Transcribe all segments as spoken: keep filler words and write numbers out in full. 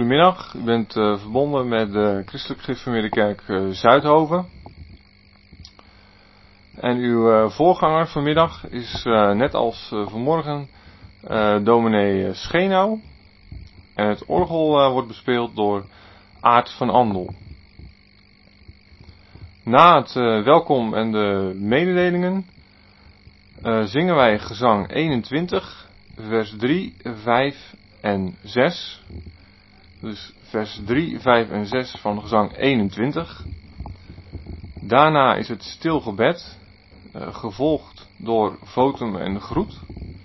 goedemiddag. U bent uh, verbonden met de Christelijk Gereformeerde Kerk uh, Zuidhoven. En uw uh, voorganger vanmiddag is uh, net als uh, vanmorgen uh, dominee Schenau. En het orgel uh, wordt bespeeld door Aart van Andel. Na het uh, welkom en de mededelingen uh, zingen wij gezang eenentwintig, vers drie, vijf en zes. Dus vers drie, vijf en zes van gezang eenentwintig. Daarna is het stil gebed, uh, gevolgd door votum en groet.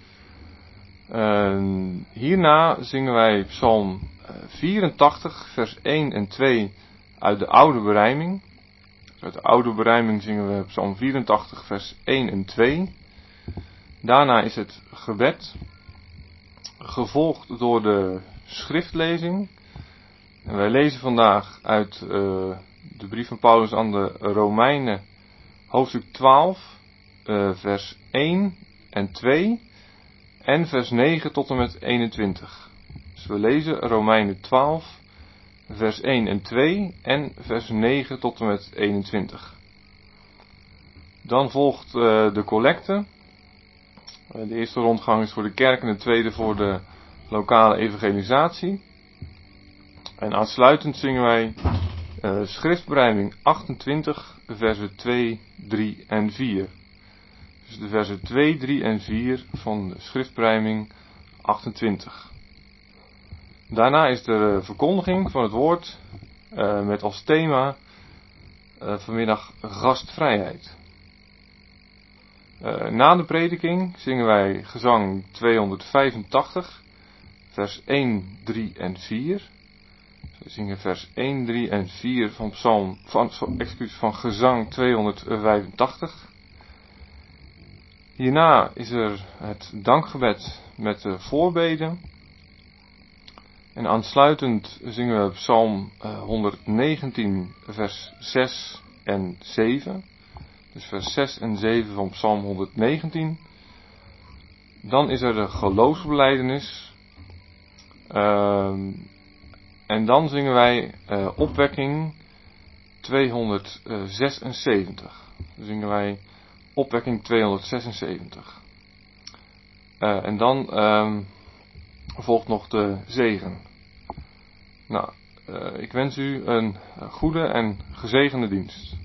Uh, hierna zingen wij psalm vierentachtig, vers één en twee uit de oude berijming. Dus uit de oude berijming zingen we psalm vierentachtig, vers één en twee. Daarna is het gebed, gevolgd door de schriftlezing. En wij lezen vandaag uit uh, de brief van Paulus aan de Romeinen, hoofdstuk twaalf, uh, vers één en twee en vers negen tot en met eenentwintig. Dus we lezen Romeinen twaalf, vers één en twee en vers negen tot en met eenentwintig. Dan volgt uh, de collecte. Uh, de eerste rondgang is voor de kerk en de tweede voor de lokale evangelisatie. En aansluitend zingen wij uh, schriftberijming achtentwintig, versen twee, drie en vier. Dus de versen twee, drie en vier van de schriftberijming achtentwintig. Daarna is de verkondiging van het woord uh, met als thema uh, vanmiddag gastvrijheid. Uh, na de prediking zingen wij gezang tweehonderdvijfentachtig, vers één, drie en vier. We zingen vers één, drie en vier van psalm, van, excuus, van gezang tweehonderdvijfentachtig. Hierna is er het dankgebed met de voorbeden. En aansluitend zingen we psalm honderdnegentien, vers zes en zeven. Dus vers zes en zeven van psalm honderdnegentien. Dan is er de geloofsbelijdenis. Uh, en dan zingen wij uh, opwekking tweehonderdzesenzeventig. Dan zingen wij opwekking tweehonderdzesenzeventig. Uh, en dan uh, volgt nog de zegen. Nou, uh, ik wens u een goede en gezegende dienst.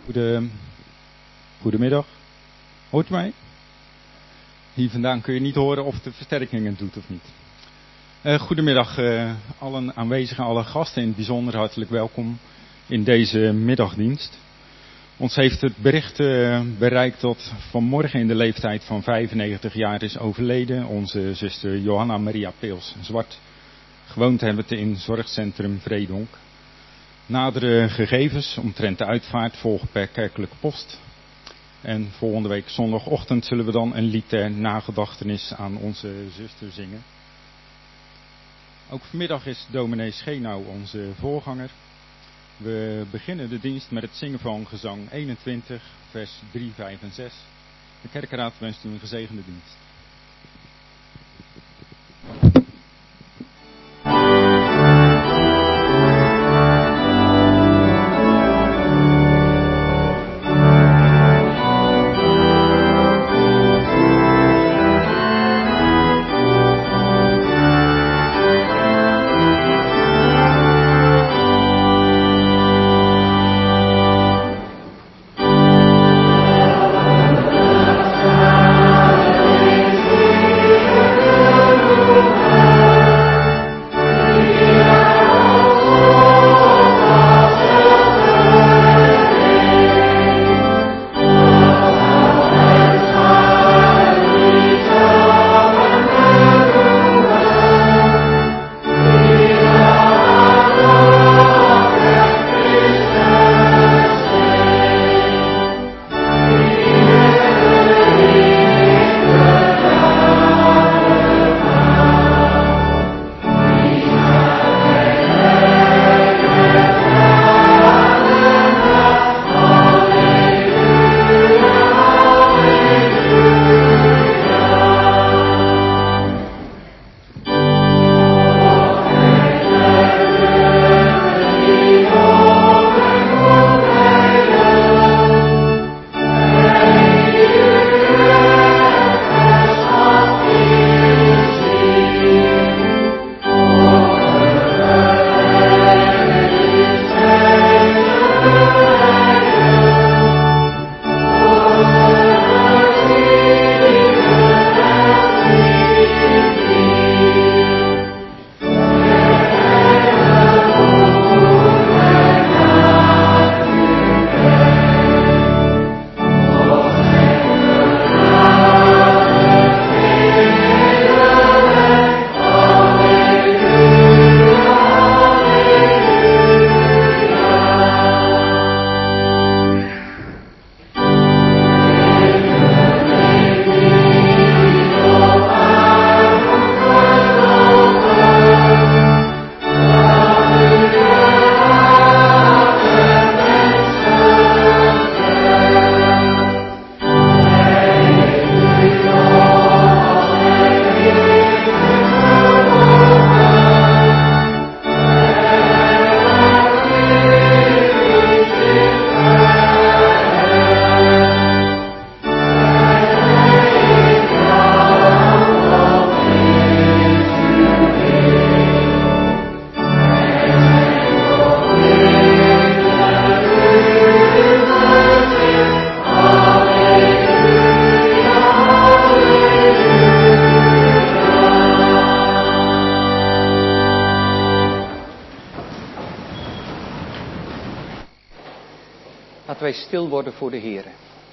Goede, goedemiddag. Hoort u mij? Hier vandaan kun je niet horen of de versterking het doet of niet. Uh, goedemiddag uh, allen aanwezigen, alle gasten, in het bijzonder hartelijk welkom in deze middagdienst. Ons heeft het bericht uh, bereikt dat vanmorgen in de leeftijd van vijfennegentig jaar is overleden onze zuster Johanna Maria Peels-Zwart, gewoond hebbend in zorgcentrum Vredonk. Nadere gegevens omtrent de uitvaart volgen per kerkelijke post. En volgende week zondagochtend zullen we dan een lied ter nagedachtenis aan onze zuster zingen. Ook vanmiddag is dominee Schenau onze voorganger. We beginnen de dienst met het zingen van gezang eenentwintig, vers drie, vijf en zes. De kerkenraad wenst u een gezegende dienst. Wij stil worden voor de Heere.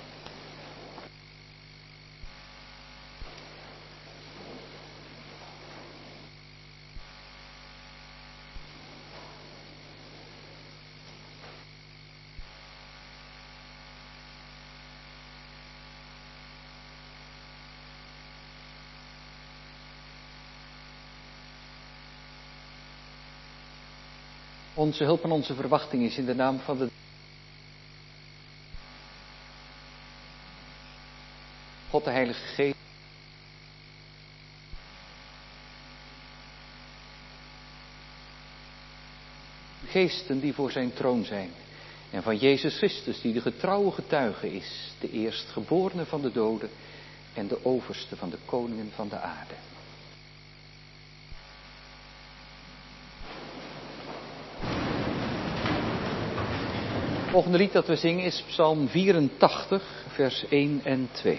Onze hulp en onze verwachting is in de naam van de God de Heilige Geest. Geesten die voor zijn troon zijn. En van Jezus Christus die de getrouwe getuige is. De eerstgeborene van de doden en de overste van de koningen van de aarde. volgende lied dat we zingen is Psalm vierentachtig, vers één en twee.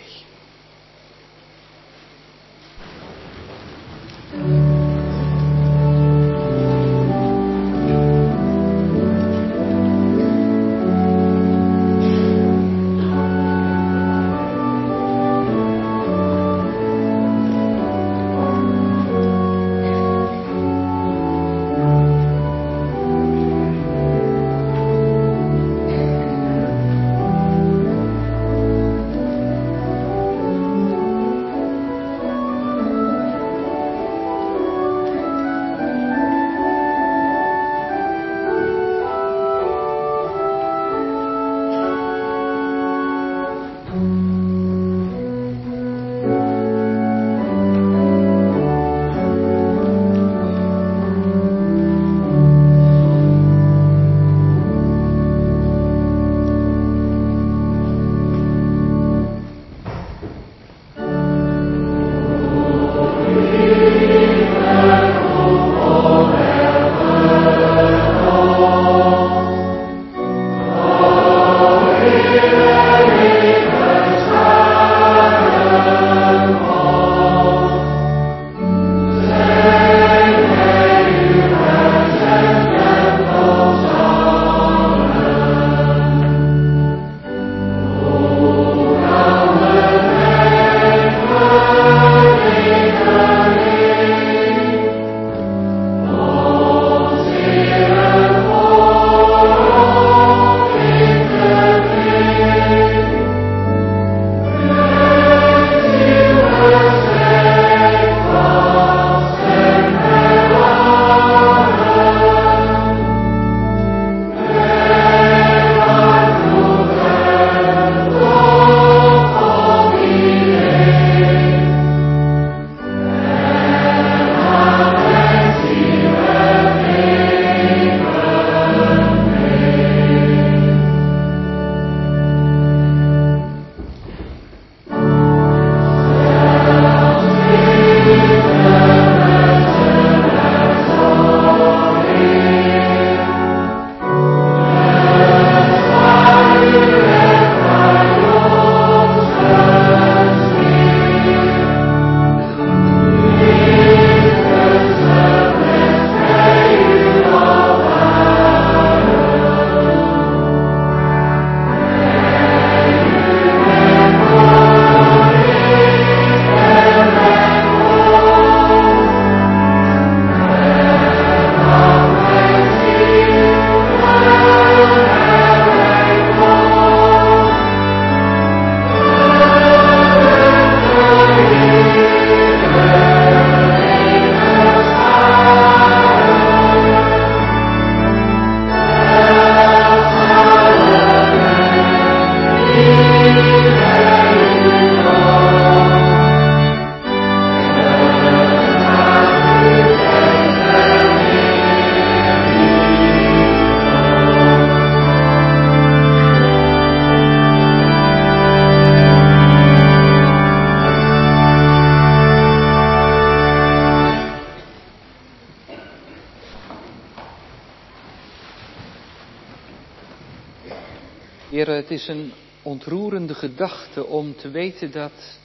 Heer, het is een ontroerende gedachte om te weten dat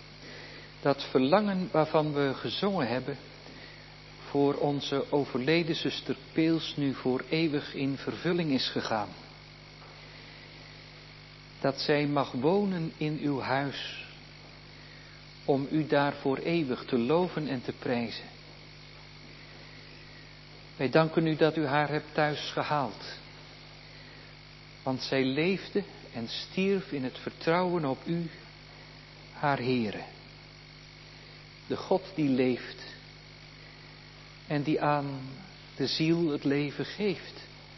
dat verlangen waarvan we gezongen hebben voor onze overleden zuster Peels nu voor eeuwig in vervulling is gegaan. Dat zij mag wonen in uw huis, om u daar voor eeuwig te loven en te prijzen. Wij danken u dat u haar hebt thuis gehaald. Want zij leefde en stierf in het vertrouwen op u, haar Heere. De God die leeft en die aan de ziel het leven geeft.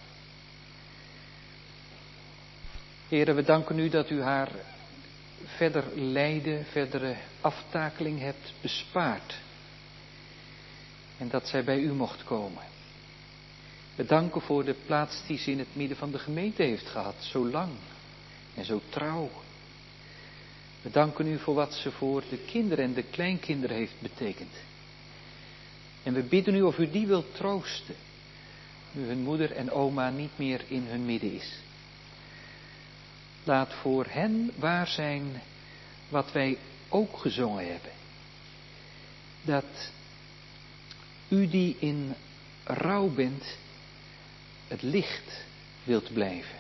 Heere, we danken u dat u haar verder lijden, verdere aftakeling hebt bespaard. En dat zij bij u mocht komen. We danken voor de plaats die ze in het midden van de gemeente heeft gehad, zo lang en zo trouw. We danken u voor wat ze voor de kinderen en de kleinkinderen heeft betekend. En we bidden u of u die wilt troosten, nu hun moeder en oma niet meer in hun midden is. laat voor hen waar zijn wat wij ook gezongen hebben. Dat u die in rouw bent, het licht wilt blijven.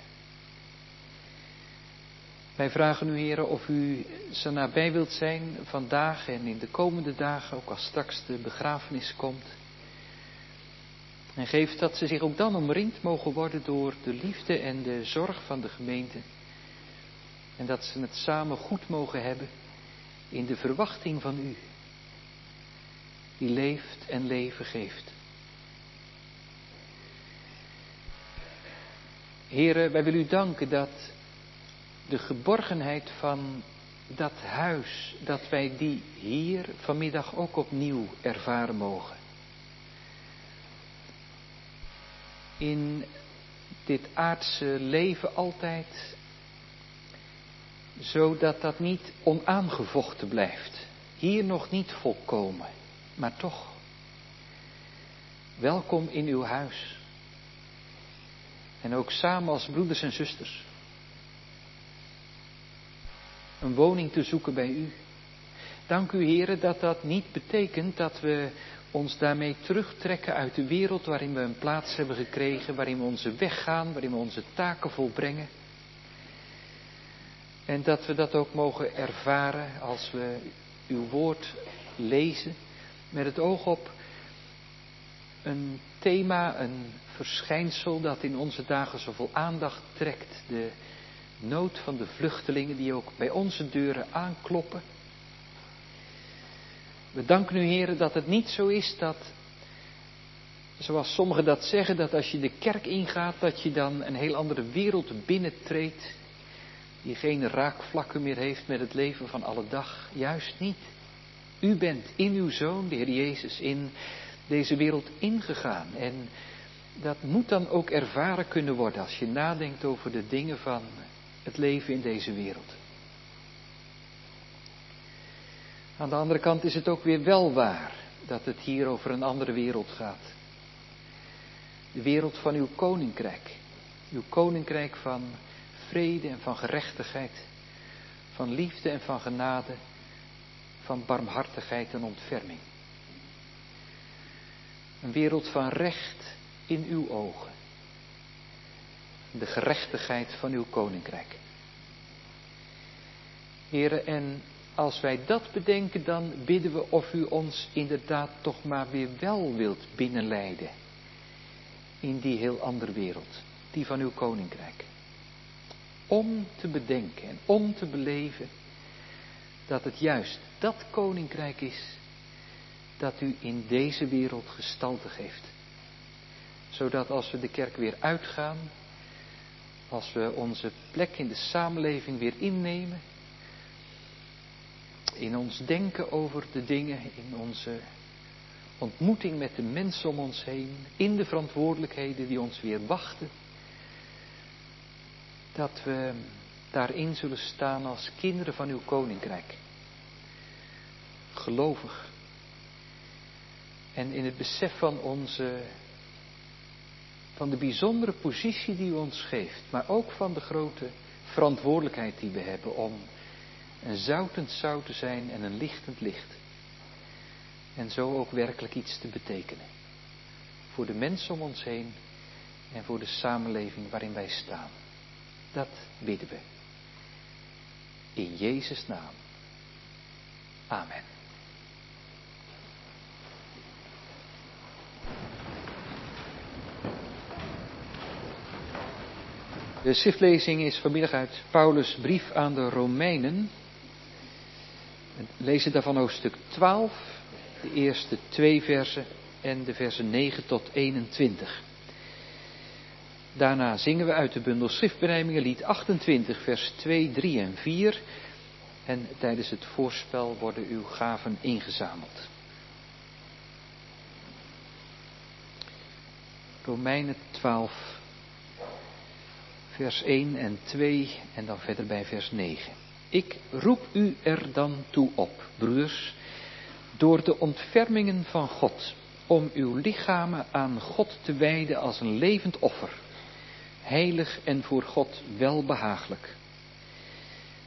Wij vragen u, Heere, of u zo nabij wilt zijn vandaag en in de komende dagen, ook als straks de begrafenis komt. En geeft dat ze zich ook dan omringd mogen worden door de liefde en de zorg van de gemeente. En dat ze het samen goed mogen hebben in de verwachting van u, die leeft en leven geeft. Heere, wij willen u danken dat de geborgenheid van dat huis, dat wij die hier vanmiddag ook opnieuw ervaren mogen. In dit aardse leven altijd, zodat dat niet onaangevochten blijft. Hier nog niet volkomen, maar toch. Welkom in uw huis. En ook samen als broeders en zusters. Een woning te zoeken bij u. Dank u, Heere, dat dat niet betekent dat we ons daarmee terugtrekken uit de wereld waarin we een plaats hebben gekregen, waarin we onze weg gaan, waarin we onze taken volbrengen. En dat we dat ook mogen ervaren als we uw woord lezen, met het oog op een thema, een verschijnsel dat in onze dagen zoveel aandacht trekt. De nood van de vluchtelingen die ook bij onze deuren aankloppen. We danken u, Heere, dat het niet zo is dat, zoals sommigen dat zeggen, dat als je de kerk ingaat, dat je dan een heel andere wereld binnentreedt, die geen raakvlakken meer heeft met het leven van alle dag. Juist niet. U bent in uw Zoon, de Heer Jezus, in deze wereld ingegaan. En dat moet dan ook ervaren kunnen worden als je nadenkt over de dingen van het leven in deze wereld. Aan de andere kant is het ook weer wel waar dat het hier over een andere wereld gaat. De wereld van uw koninkrijk. Uw koninkrijk van vrede en van gerechtigheid. Van liefde en van genade. Van barmhartigheid en ontferming. Een wereld van recht in uw ogen. De gerechtigheid van uw koninkrijk. Heere, en als wij dat bedenken, dan bidden we of u ons inderdaad toch maar weer wel wilt binnenleiden. In die heel andere wereld, die van uw koninkrijk. Om te bedenken en om te beleven dat het juist dat koninkrijk is dat u in deze wereld gestalte geeft. Zodat als we de kerk weer uitgaan, als we onze plek in de samenleving weer innemen, in ons denken over de dingen, in onze ontmoeting met de mensen om ons heen, in de verantwoordelijkheden die ons weer wachten, dat we daarin zullen staan als kinderen van uw koninkrijk. Gelovig. En in het besef van onze, van de bijzondere positie die u ons geeft, maar ook van de grote verantwoordelijkheid die we hebben om een zoutend zout te zijn en een lichtend licht. En zo ook werkelijk iets te betekenen. Voor de mensen om ons heen en voor de samenleving waarin wij staan. Dat bidden we. In Jezus' naam. Amen. De schriftlezing is vanmiddag uit Paulus' brief aan de Romeinen. We lezen daarvan hoofdstuk twaalf, de eerste twee versen en de versen negen tot eenentwintig. Daarna zingen we uit de bundel schriftberijmingen lied achtentwintig, vers twee, drie en vier. En tijdens het voorspel worden uw gaven ingezameld. Romeinen twaalf, vers één en twee en dan verder bij vers negen. Ik roep u er dan toe op, broeders, door de ontfermingen van God, om uw lichamen aan God te wijden als een levend offer, heilig en voor God welbehaaglijk.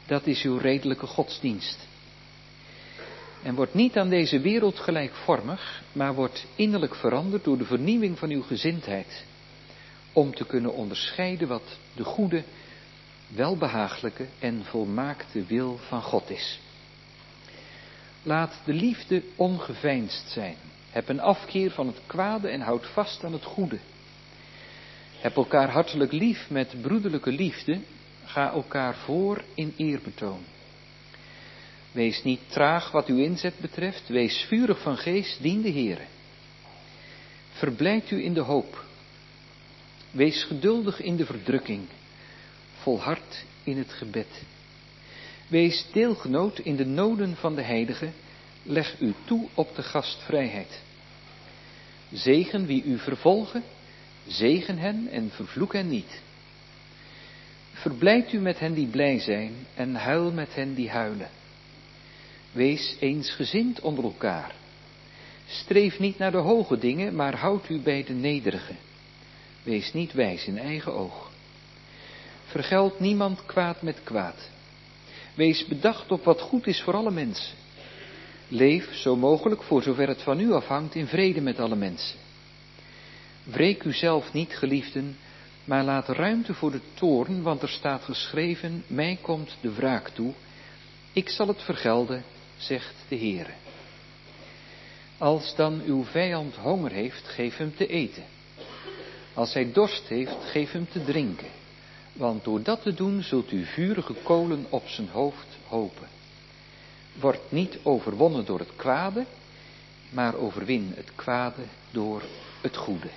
Dat is uw redelijke godsdienst. En wordt niet aan deze wereld gelijkvormig, maar wordt innerlijk veranderd door de vernieuwing van uw gezindheid. Om te kunnen onderscheiden wat de goede, welbehagelijke en volmaakte wil van God is. Laat de liefde ongeveinsd zijn. Heb een afkeer van het kwade en houd vast aan het goede. Heb elkaar hartelijk lief met broederlijke liefde. Ga elkaar voor in eerbetoon. Wees niet traag wat uw inzet betreft. Wees vurig van geest, dien de Heere. Verblijd u in de hoop. Wees geduldig in de verdrukking. Volhard in het gebed. Wees deelgenoot in de noden van de heiligen. Leg u toe op de gastvrijheid. Zegen wie u vervolgen. Zegen hen en vervloek hen niet. Verblijd u met hen die blij zijn en huil met hen die huilen. Wees eensgezind onder elkaar. Streef niet naar de hoge dingen, maar houd u bij de nederige. Wees niet wijs in eigen oog. Vergeld niemand kwaad met kwaad. Wees bedacht op wat goed is voor alle mensen. Leef zo mogelijk, voor zover het van u afhangt, in vrede met alle mensen. Wreek uzelf niet, geliefden, maar laat ruimte voor de toorn, want er staat geschreven, mij komt de wraak toe. Ik zal het vergelden, zegt de Heere. Als dan uw vijand honger heeft, geef hem te eten. Als hij dorst heeft, geef hem te drinken. Want door dat te doen zult u vurige kolen op zijn hoofd hopen. Word niet overwonnen door het kwade, maar overwin het kwade door het goede.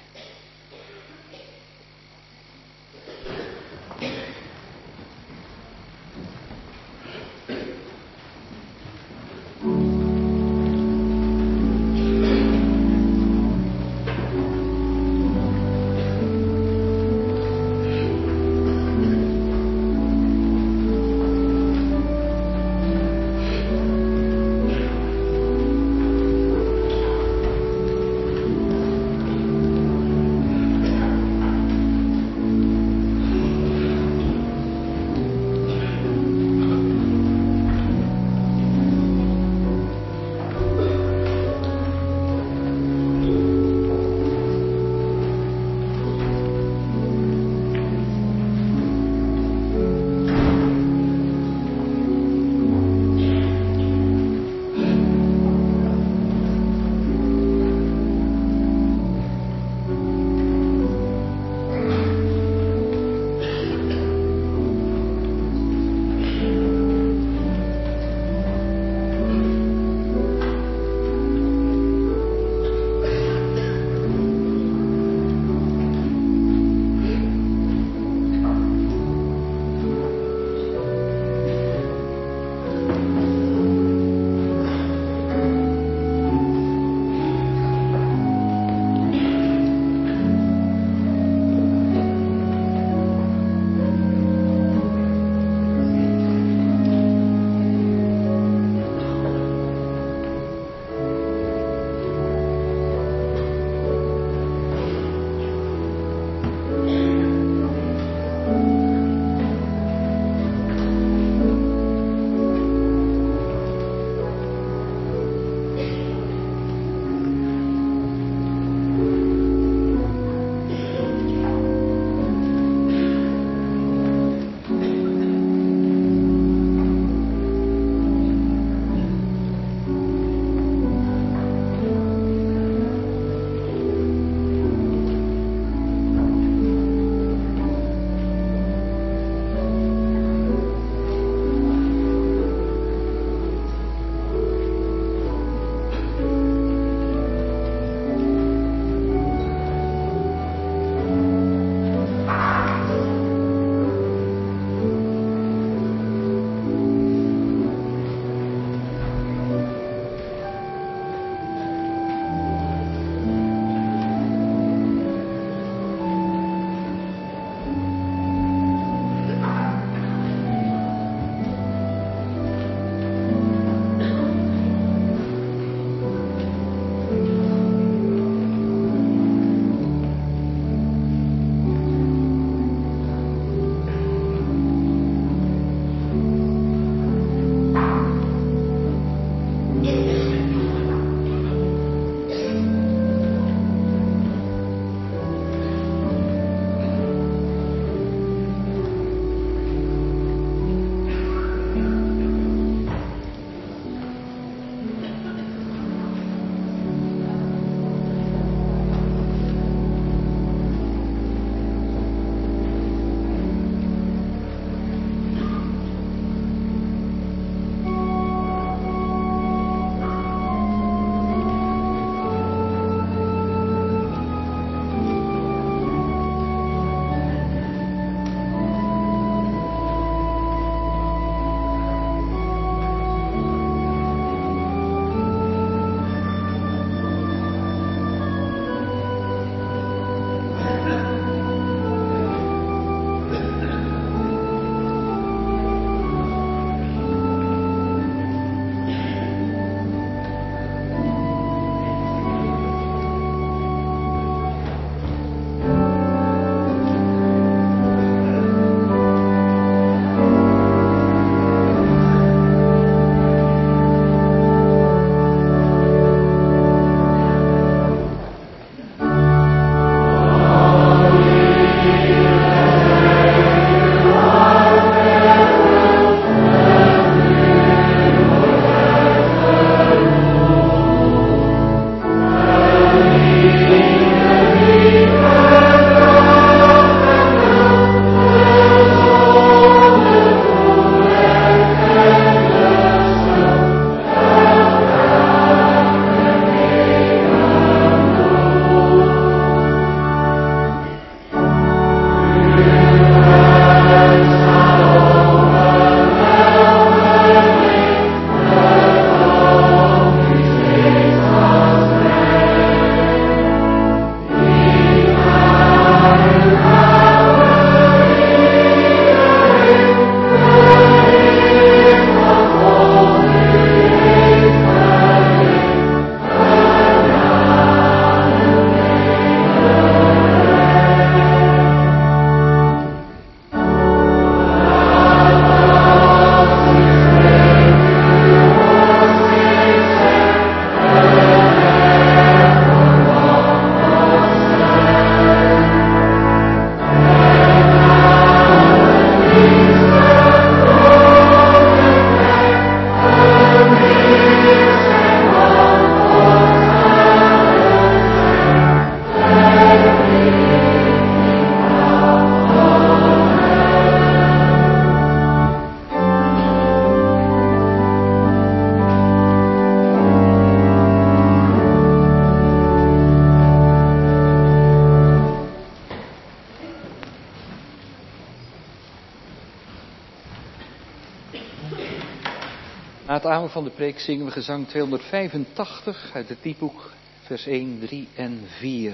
Na het amen van de preek zingen we gezang tweehonderdvijfentachtig uit het liedboek, vers één, drie en vier.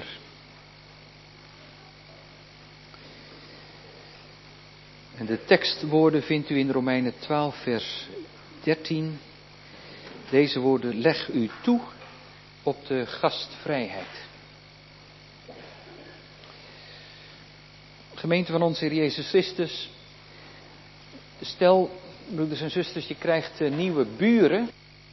En de tekstwoorden vindt u in Romeinen twaalf, vers dertien. Deze woorden: leg u toe op de gastvrijheid. Gemeente van onze Heer Jezus Christus, stel, broeders en zusters, je krijgt nieuwe buren.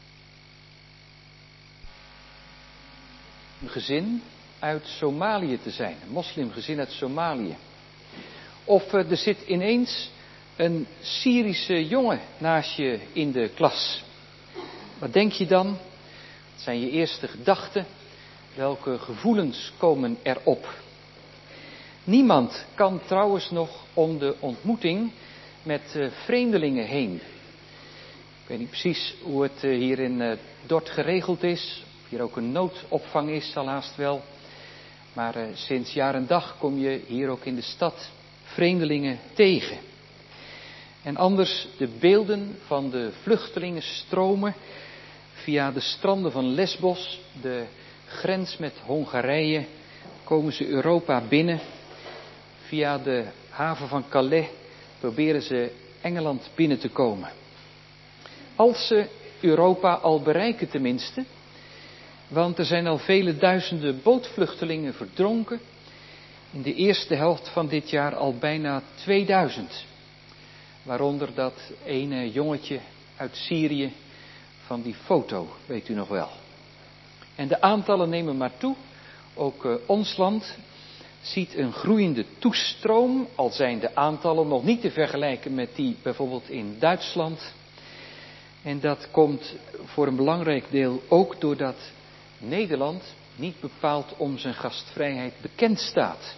Een gezin uit Somalië te zijn, een moslimgezin uit Somalië. Of er zit ineens een Syrische jongen naast je in de klas. Wat denk je dan? Wat zijn je eerste gedachten? Welke gevoelens komen erop? Niemand kan trouwens nog om de ontmoeting met uh, vreemdelingen heen. Ik weet niet precies hoe het uh, hier in uh, Dort geregeld is. Of hier ook een noodopvang is, zal haast wel. Maar uh, sinds jaar en dag kom je hier ook in de stad vreemdelingen tegen. En anders de beelden van de vluchtelingen stromen via de stranden van Lesbos, de grens met Hongarije, komen ze Europa binnen. Via de haven van Calais proberen ze Engeland binnen te komen. Als ze Europa al bereiken tenminste, want er zijn al vele duizenden bootvluchtelingen verdronken. In de eerste helft van dit jaar al bijna tweeduizend. Waaronder dat ene jongetje uit Syrië van die foto, weet u nog wel. En de aantallen nemen maar toe. Ook uh, ons land ziet een groeiende toestroom, al zijn de aantallen nog niet te vergelijken met die bijvoorbeeld in Duitsland. En dat komt voor een belangrijk deel ook doordat Nederland niet bepaald om zijn gastvrijheid bekend staat.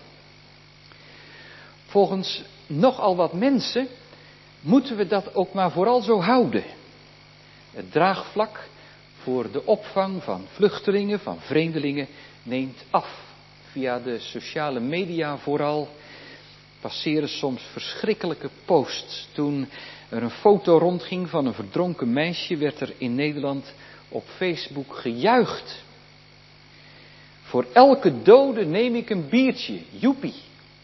Volgens nogal wat mensen moeten we dat ook maar vooral zo houden. Het draagvlak voor de opvang van vluchtelingen, van vreemdelingen, neemt af. Via de sociale media vooral passeren soms verschrikkelijke posts. Toen er een foto rondging van een verdronken meisje, werd er in Nederland op Facebook gejuicht. Voor elke dode neem ik een biertje, joepie.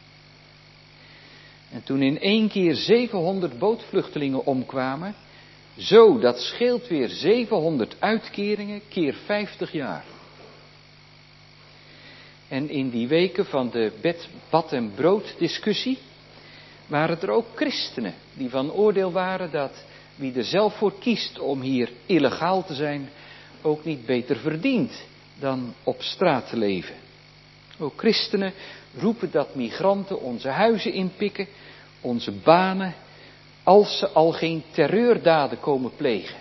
En toen in één keer zevenhonderd bootvluchtelingen omkwamen, zo, dat scheelt weer zevenhonderd uitkeringen keer vijftig jaar. En in die weken van de bed, bad en brood discussie waren er ook christenen die van oordeel waren dat wie er zelf voor kiest om hier illegaal te zijn, ook niet beter verdient dan op straat te leven. Ook christenen roepen dat migranten onze huizen inpikken, onze banen, als ze al geen terreurdaden komen plegen.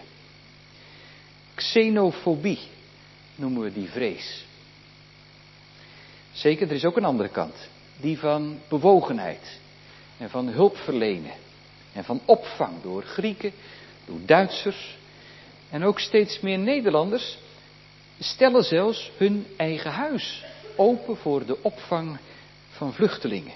Xenofobie noemen we die vrees. Zeker, er is ook een andere kant. Die van bewogenheid. En van hulp verlenen. En van opvang door Grieken, door Duitsers. En ook steeds meer Nederlanders stellen zelfs hun eigen huis open voor de opvang van vluchtelingen.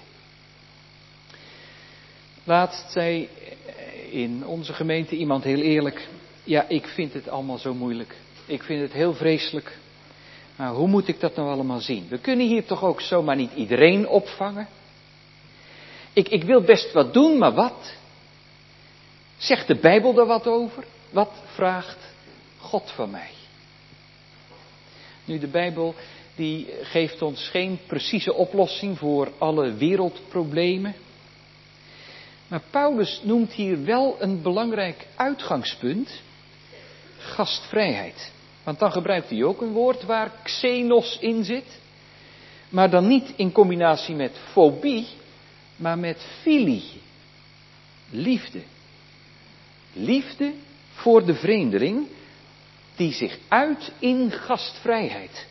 Laatst zei in onze gemeente iemand heel eerlijk: ja, ik vind het allemaal zo moeilijk. Ik vind het heel vreselijk. Maar hoe moet ik dat nou allemaal zien? We kunnen hier toch ook zomaar niet iedereen opvangen? Ik, ik wil best wat doen, maar wat? Zegt de Bijbel daar wat over? Wat vraagt God van mij? Nu, de Bijbel die geeft ons geen precieze oplossing voor alle wereldproblemen. Maar Paulus noemt hier wel een belangrijk uitgangspunt: gastvrijheid. Want dan gebruikt hij ook een woord waar xenos in zit. Maar dan niet in combinatie met fobie, maar met filie. Liefde. Liefde voor de vreemdeling die zich uit in gastvrijheid.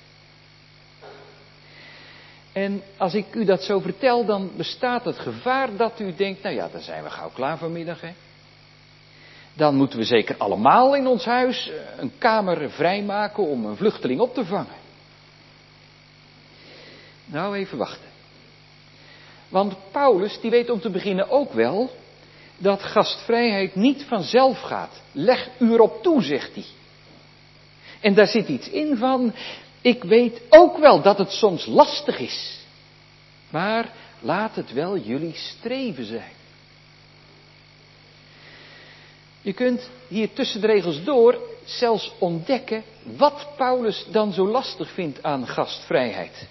En als ik u dat zo vertel, dan bestaat het gevaar dat u denkt: nou ja, dan zijn we gauw klaar vanmiddag, hè. Dan moeten we zeker allemaal in ons huis een kamer vrijmaken om een vluchteling op te vangen. Nou, even wachten. Want Paulus, die weet om te beginnen ook wel dat gastvrijheid niet vanzelf gaat. Leg u erop toe, zegt hij. En daar zit iets in van, ik weet ook wel dat het soms lastig is. Maar laat het wel jullie streven zijn. Je kunt hier tussen de regels door zelfs ontdekken wat Paulus dan zo lastig vindt aan gastvrijheid.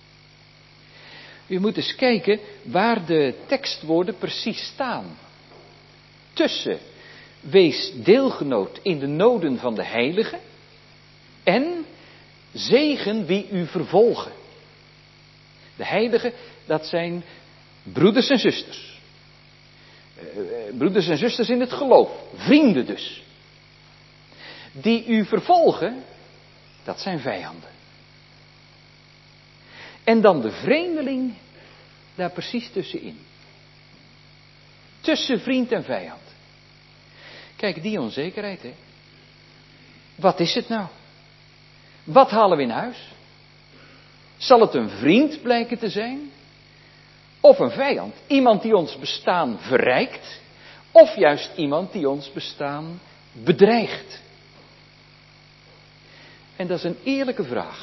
U moet eens kijken waar de tekstwoorden precies staan. Tussen wees deelgenoot in de noden van de heiligen en zegen wie u vervolgen. De heiligen, dat zijn broeders en zusters. Broeders en zusters in het geloof, vrienden dus. Die u vervolgen, dat zijn vijanden. En dan de vreemdeling daar precies tussenin. Tussen vriend en vijand. Kijk, die onzekerheid, hè. Wat is het nou? Wat halen we in huis? Zal het een vriend blijken te zijn? Of een vijand? Iemand die ons bestaan verrijkt? Of juist iemand die ons bestaan bedreigt? En dat is een eerlijke vraag.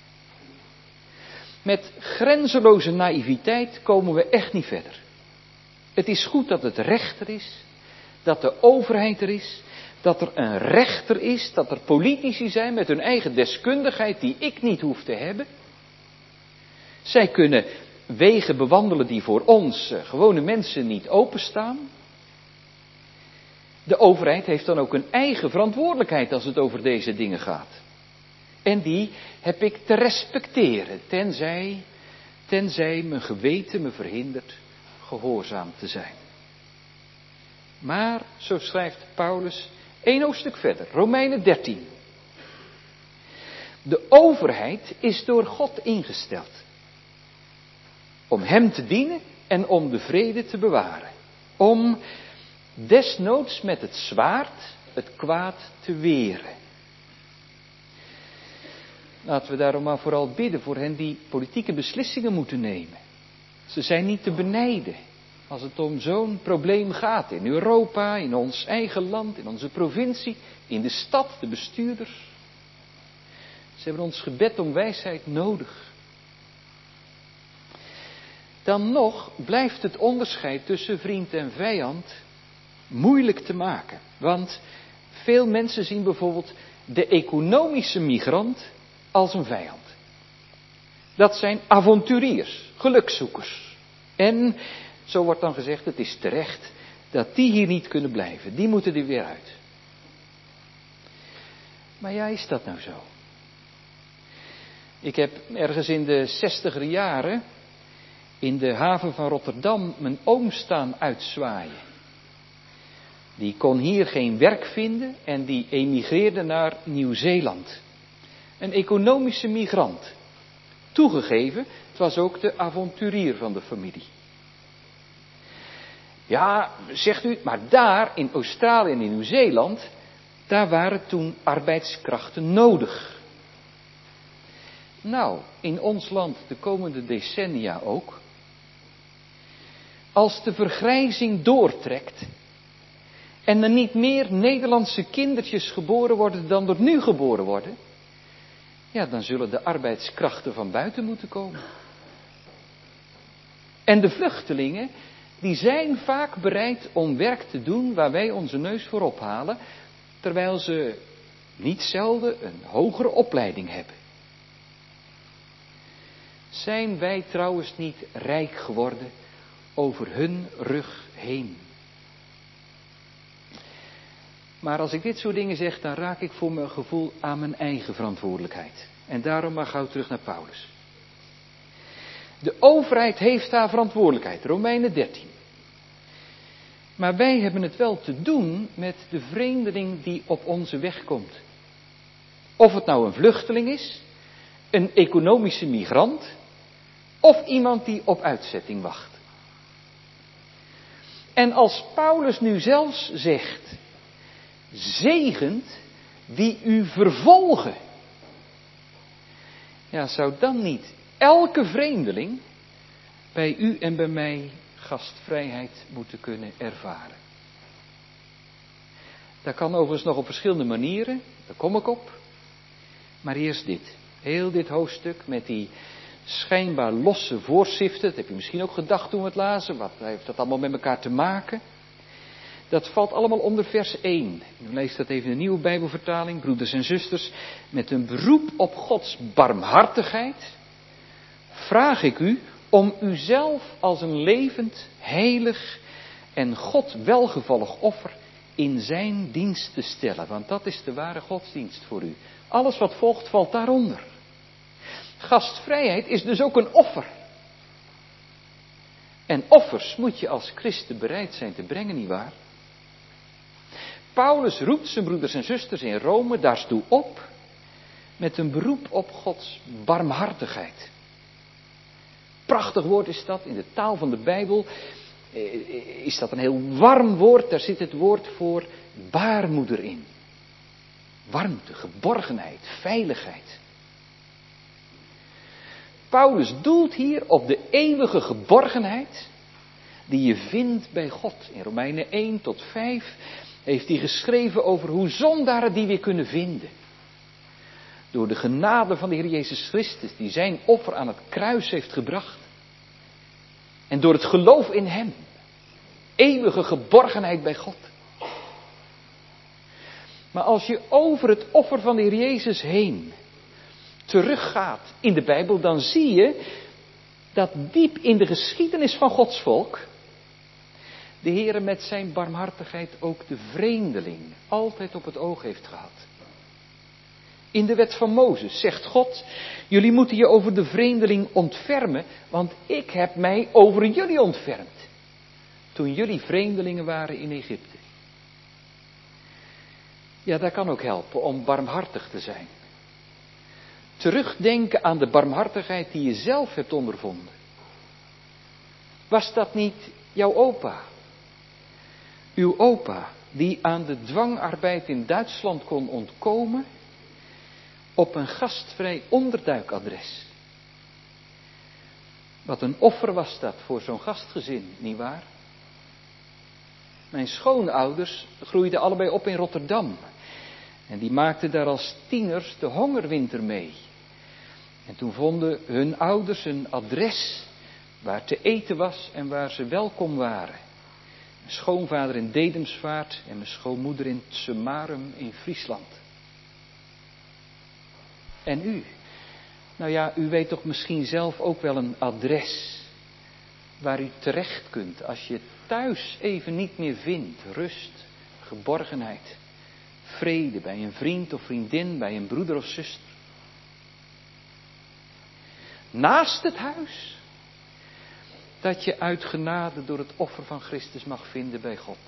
Met grenzeloze naïviteit komen we echt niet verder. Het is goed dat het recht er is, dat de overheid er is, dat er een rechter is, dat er politici zijn met hun eigen deskundigheid die ik niet hoef te hebben. Zij kunnen wegen bewandelen die voor ons, gewone mensen, niet openstaan. De overheid heeft dan ook een eigen verantwoordelijkheid als het over deze dingen gaat. En die heb ik te respecteren, tenzij, tenzij mijn geweten me verhindert gehoorzaam te zijn. Maar, zo schrijft Paulus, één hoofdstuk verder, Romeinen dertien. De overheid is door God ingesteld. Om hem te dienen en om de vrede te bewaren. Om desnoods met het zwaard het kwaad te weren. Laten we daarom maar vooral bidden voor hen die politieke beslissingen moeten nemen. Ze zijn niet te benijden als het om zo'n probleem gaat. In Europa, in ons eigen land, in onze provincie, in de stad, de bestuurders. Ze hebben ons gebed om wijsheid nodig. Dan nog blijft het onderscheid tussen vriend en vijand moeilijk te maken. Want veel mensen zien bijvoorbeeld de economische migrant als een vijand. Dat zijn avonturiers, gelukzoekers. En, zo wordt dan gezegd, het is terecht dat die hier niet kunnen blijven. Die moeten er weer uit. Maar ja, is dat nou zo? Ik heb ergens in de zestiger jaren in de haven van Rotterdam mijn oom staan uitzwaaien. Die kon hier geen werk vinden en die emigreerde naar Nieuw-Zeeland. Een economische migrant. Toegegeven, het was ook de avonturier van de familie. Ja, zegt u, maar daar in Australië en in Nieuw-Zeeland, daar waren toen arbeidskrachten nodig. Nou, in ons land de komende decennia ook. Als de vergrijzing doortrekt en er niet meer Nederlandse kindertjes geboren worden dan er nu geboren worden, ja, dan zullen de arbeidskrachten van buiten moeten komen. En de vluchtelingen, die zijn vaak bereid om werk te doen waar wij onze neus voor ophalen, terwijl ze niet zelden een hogere opleiding hebben. Zijn wij trouwens niet rijk geworden over hun rug heen? Maar als ik dit soort dingen zeg, dan raak ik voor mijn gevoel aan mijn eigen verantwoordelijkheid. En daarom maar gauw terug naar Paulus. De overheid heeft haar verantwoordelijkheid, Romeinen dertien. Maar wij hebben het wel te doen met de vreemdeling die op onze weg komt. Of het nou een vluchteling is, een economische migrant, of iemand die op uitzetting wacht. En als Paulus nu zelfs zegt, zegent wie u vervolgen. Ja, zou dan niet elke vreemdeling bij u en bij mij gastvrijheid moeten kunnen ervaren? Dat kan overigens nog op verschillende manieren, daar kom ik op. Maar eerst dit, heel dit hoofdstuk met die schijnbaar losse voorschriften, dat heb je misschien ook gedacht toen we het lazen, wat heeft dat allemaal met elkaar te maken? Dat valt allemaal onder vers één. U leest dat even in de nieuwe Bijbelvertaling, broeders en zusters. Met een beroep op Gods barmhartigheid vraag ik u om uzelf als een levend, heilig en God welgevallig offer in zijn dienst te stellen. Want dat is de ware godsdienst voor u. Alles wat volgt valt daaronder. Gastvrijheid is dus ook een offer. En offers moet je als christen bereid zijn te brengen, nietwaar? Paulus roept zijn broeders en zusters in Rome daartoe op met een beroep op Gods barmhartigheid. Prachtig woord is dat, in de taal van de Bijbel is dat een heel warm woord, daar zit het woord voor baarmoeder in. Warmte, geborgenheid, veiligheid. Paulus doelt hier op de eeuwige geborgenheid die je vindt bij God. In Romeinen één tot vijf heeft hij geschreven over hoe zondaren die weer kunnen vinden. Door de genade van de Heer Jezus Christus, die zijn offer aan het kruis heeft gebracht. En door het geloof in hem. Eeuwige geborgenheid bij God. Maar als je over het offer van de Heer Jezus heen teruggaat in de Bijbel, dan zie je dat diep in de geschiedenis van Gods volk de Heer met zijn barmhartigheid ook de vreemdeling altijd op het oog heeft gehad. In de wet van Mozes zegt God, jullie moeten je over de vreemdeling ontfermen, want ik heb mij over jullie ontfermd. Toen jullie vreemdelingen waren in Egypte. Ja, dat kan ook helpen om barmhartig te zijn. Terugdenken aan de barmhartigheid die je zelf hebt ondervonden. Was dat niet jouw opa? Uw opa, die aan de dwangarbeid in Duitsland kon ontkomen op een gastvrij onderduikadres. Wat een offer was dat voor zo'n gastgezin, nietwaar? Mijn schoonouders groeiden allebei op in Rotterdam. En die maakten daar als tieners de hongerwinter mee. En toen vonden hun ouders een adres waar te eten was en waar ze welkom waren. Mijn schoonvader in Dedemsvaart en mijn schoonmoeder in Tsumarum in Friesland. En u? Nou ja, u weet toch misschien zelf ook wel een adres waar u terecht kunt als je thuis even niet meer vindt. Rust, geborgenheid, vrede bij een vriend of vriendin, bij een broeder of zuster. Naast het huis dat je uit genade door het offer van Christus mag vinden bij God.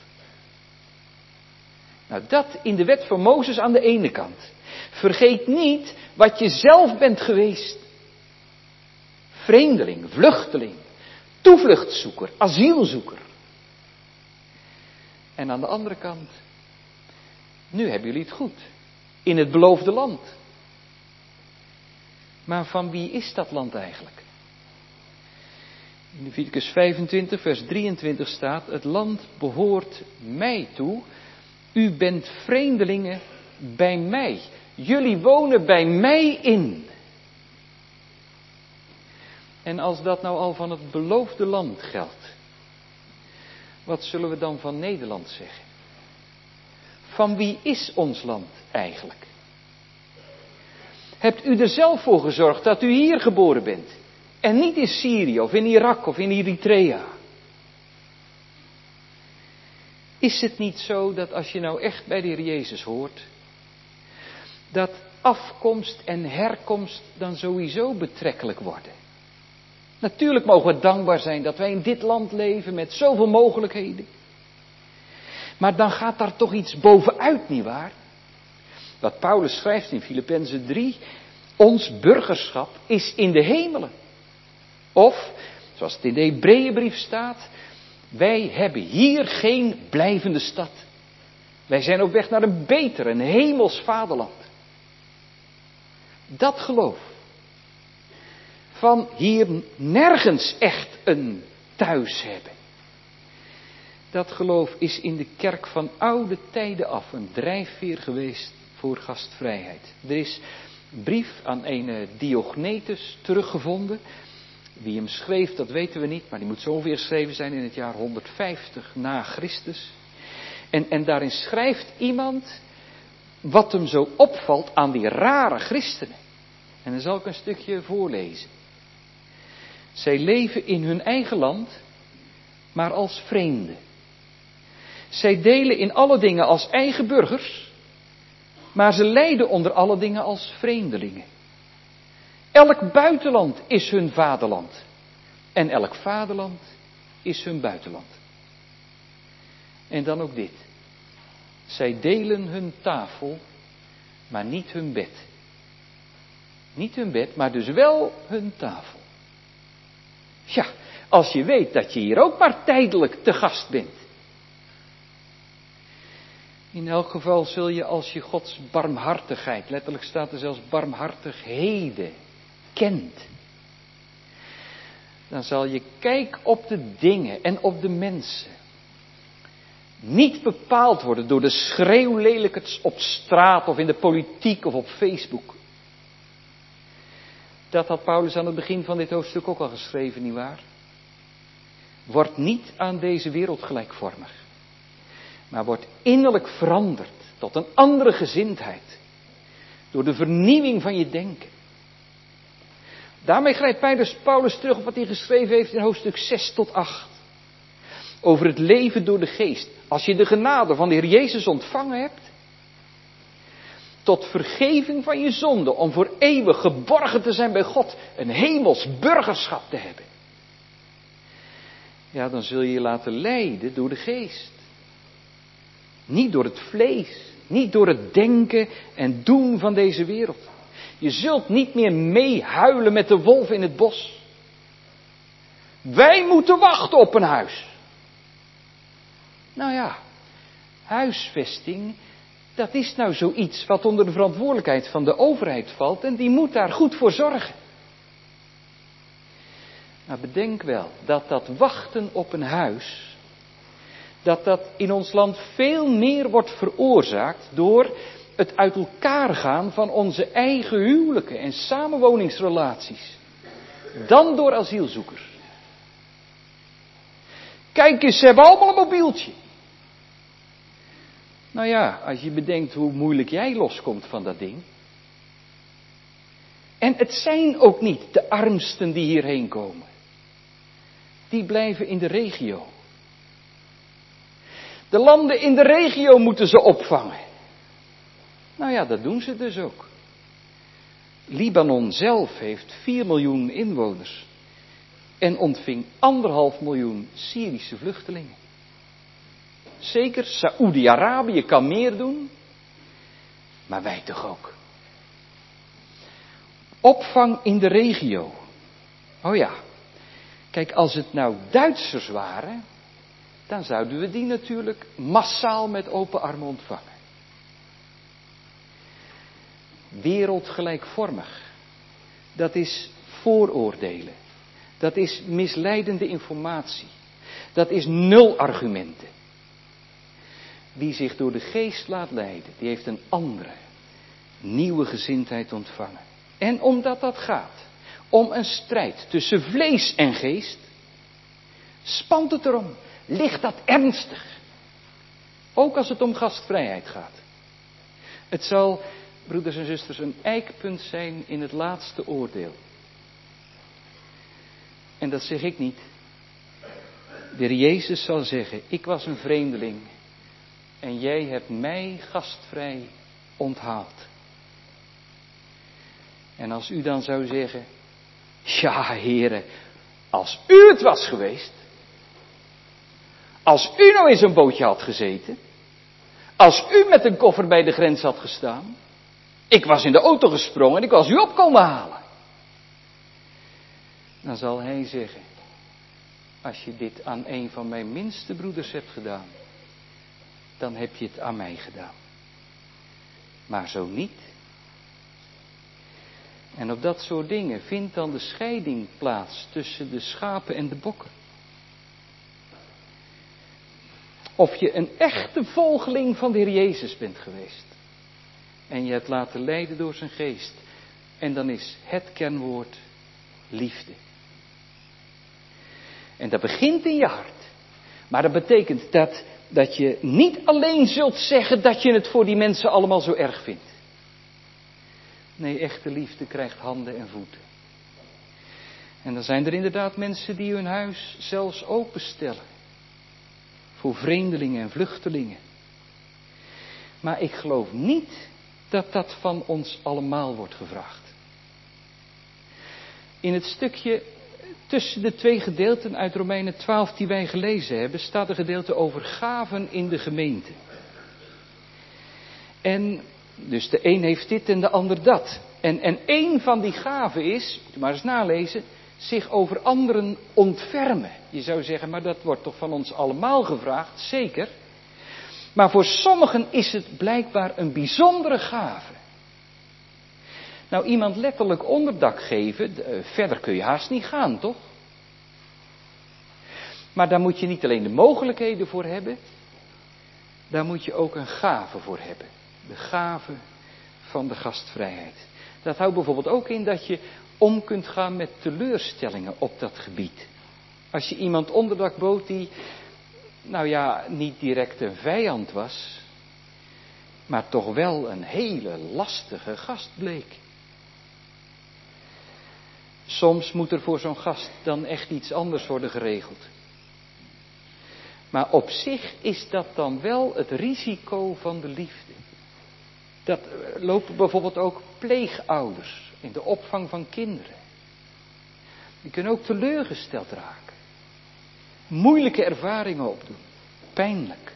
Nou, dat in de wet van Mozes aan de ene kant. Vergeet niet wat je zelf bent geweest. Vreemdeling, vluchteling, toevluchtzoeker, asielzoeker. En aan de andere kant, nu hebben jullie het goed. In het beloofde land. Maar van wie is dat land eigenlijk? In Leviticus vijfentwintig, vers drieëntwintig staat, het land behoort mij toe. U bent vreemdelingen bij mij. Jullie wonen bij mij in. En als dat nou al van het beloofde land geldt, wat zullen we dan van Nederland zeggen? Van wie is ons land eigenlijk? Hebt u er zelf voor gezorgd dat u hier geboren bent? En niet in Syrië of in Irak of in Eritrea? Is het niet zo dat als je nou echt bij de Heer Jezus hoort, dat afkomst en herkomst dan sowieso betrekkelijk worden? Natuurlijk mogen we dankbaar zijn dat wij in dit land leven met zoveel mogelijkheden. Maar dan gaat daar toch iets bovenuit, nietwaar? Wat Paulus schrijft in Filippenzen drie, ons burgerschap is in de hemelen. Of, zoals het in de Hebreeënbrief staat, wij hebben hier geen blijvende stad. Wij zijn op weg naar een beter, een hemels vaderland. Dat geloof. Van hier nergens echt een thuis hebben. Dat geloof is in de kerk van oude tijden af een drijfveer geweest voor gastvrijheid. Er is een brief aan een Diognetus teruggevonden. Wie hem schreef, dat weten we niet, maar die moet zo ongeveer geschreven zijn in het jaar honderdvijftig na Christus. En, en daarin schrijft iemand wat hem zo opvalt aan die rare christenen. En dan zal ik een stukje voorlezen. Zij leven in hun eigen land, maar als vreemden. Zij delen in alle dingen als eigen burgers, maar ze lijden onder alle dingen als vreemdelingen. Elk buitenland is hun vaderland en elk vaderland is hun buitenland. En dan ook dit. Zij delen hun tafel, maar niet hun bed. Niet hun bed, maar dus wel hun tafel. Ja, als je weet dat je hier ook maar tijdelijk te gast bent. In elk geval zul je als je Gods barmhartigheid, letterlijk staat er zelfs barmhartigheden, kent. Dan zal je kijk op de dingen en op de mensen niet bepaald worden door de schreeuwlelijkers op straat of in de politiek of op Facebook. Dat had Paulus aan het begin van dit hoofdstuk ook al geschreven, nietwaar? Word niet aan deze wereld gelijkvormig, maar wordt innerlijk veranderd tot een andere gezindheid. Door de vernieuwing van je denken. Daarmee grijpt Paulus terug op wat hij geschreven heeft in hoofdstuk zes tot acht. Over het leven door de geest. Als je de genade van de Heer Jezus ontvangen hebt. Tot vergeving van je zonde. Om voor eeuwig geborgen te zijn bij God. Een hemels burgerschap te hebben. Ja, dan zul je je laten leiden door de geest. Niet door het vlees. Niet door het denken en doen van deze wereld. Je zult niet meer meehuilen met de wolf in het bos. Wij moeten wachten op een huis. Nou ja, huisvesting, dat is nou zoiets wat onder de verantwoordelijkheid van de overheid valt en die moet daar goed voor zorgen. Maar bedenk wel dat dat wachten op een huis, dat dat in ons land veel meer wordt veroorzaakt door het uit elkaar gaan van onze eigen huwelijken en samenwoningsrelaties, dan door asielzoekers. Kijk eens, ze hebben allemaal een mobieltje. Nou ja, als je bedenkt hoe moeilijk jij loskomt van dat ding. En het zijn ook niet de armsten die hierheen komen. Die blijven in de regio. De landen in de regio moeten ze opvangen. Nou ja, dat doen ze dus ook. Libanon zelf heeft vier miljoen inwoners. En ontving anderhalf miljoen Syrische vluchtelingen. Zeker, Saoedi-Arabië kan meer doen. Maar wij toch ook. Opvang in de regio. Oh ja. Kijk, als het nou Duitsers waren, dan zouden we die natuurlijk massaal met open armen ontvangen. Wereldgelijkvormig. Dat is vooroordelen. Dat is misleidende informatie. Dat is nul argumenten. Wie zich door de geest laat leiden, die heeft een andere, nieuwe gezindheid ontvangen. En omdat dat gaat om een strijd tussen vlees en geest, spant het erom, ligt dat ernstig. Ook als het om gastvrijheid gaat. Het zal, broeders en zusters, een eikpunt zijn in het laatste oordeel. En dat zeg ik niet. De Heer Jezus zal zeggen, ik was een vreemdeling en jij hebt mij gastvrij onthaald. En als u dan zou zeggen, ja heren, als u het was geweest, als u nou in zo'n bootje had gezeten, als u met een koffer bij de grens had gestaan, ik was in de auto gesprongen en ik was u op komen halen. Dan zal hij zeggen, als je dit aan een van mijn minste broeders hebt gedaan, dan heb je het aan mij gedaan. Maar zo niet. En op dat soort dingen vindt dan de scheiding plaats tussen de schapen en de bokken. of je een echte volgeling van de Heer Jezus bent geweest. En je hebt laten leiden door zijn geest. En dan is het kernwoord liefde. En dat begint in je hart. Maar dat betekent dat, dat je niet alleen zult zeggen dat je het voor die mensen allemaal zo erg vindt. Nee, echte liefde krijgt handen en voeten. En dan zijn er inderdaad mensen die hun huis zelfs openstellen. Voor vreemdelingen en vluchtelingen. Maar ik geloof niet dat dat van ons allemaal wordt gevraagd. In het stukje tussen de twee gedeelten uit Romeinen twaalf die wij gelezen hebben, staat een gedeelte over gaven in de gemeente. En dus de een heeft dit en de ander dat. En, en één van die gaven is, moet je maar eens nalezen, zich over anderen ontfermen. Je zou zeggen, maar dat wordt toch van ons allemaal gevraagd? Zeker. Maar voor sommigen is het blijkbaar een bijzondere gave. Nou, iemand letterlijk onderdak geven, verder kun je haast niet gaan, toch? Maar daar moet je niet alleen de mogelijkheden voor hebben, daar moet je ook een gave voor hebben. De gave van de gastvrijheid. Dat houdt bijvoorbeeld ook in dat je om kunt gaan met teleurstellingen op dat gebied. Als je iemand onderdak bood die, nou ja, niet direct een vijand was, maar toch wel een hele lastige gast bleek. Soms moet er voor zo'n gast dan echt iets anders worden geregeld. Maar op zich is dat dan wel het risico van de liefde. Dat lopen bijvoorbeeld ook pleegouders in de opvang van kinderen. Die kunnen ook teleurgesteld raken. Moeilijke ervaringen opdoen. Pijnlijk.